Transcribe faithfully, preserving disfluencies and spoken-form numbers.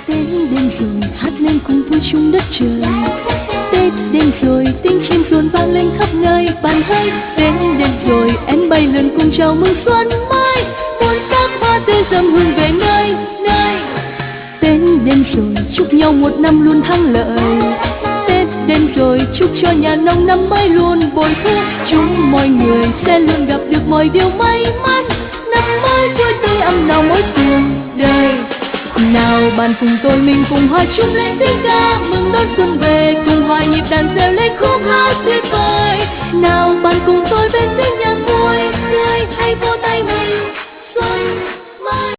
Tết đến rồi hát lên cùng vui chung đất trời. Tết đến rồi tiếng chim rộn vang lên khắp nơi. Bạn hãy Tết đến rồi én bay lượn cùng chào mừng xuân mới. Muôn sắc hoa tươi dâng hương về nơi nơi. Tết đến rồi chúc nhau một năm luôn thắng lợi. Tết đến rồi chúc cho nhà nông năm mới luôn bội thu. Chúc mọi người sẽ luôn gặp được mọi điều may mắn. Năm mới vui tươi ấm nào mỗi cuộc đời. Nào bạn cùng tôi mình cùng hòa chung lên tiếng ca mừng đón xuân về, cùng hòa nhịp đàn reo lên khúc hát tuyệt vời. Nào bạn cùng tôi bên tiếng nhạc vui tươi hay vô tay mình xuân mới.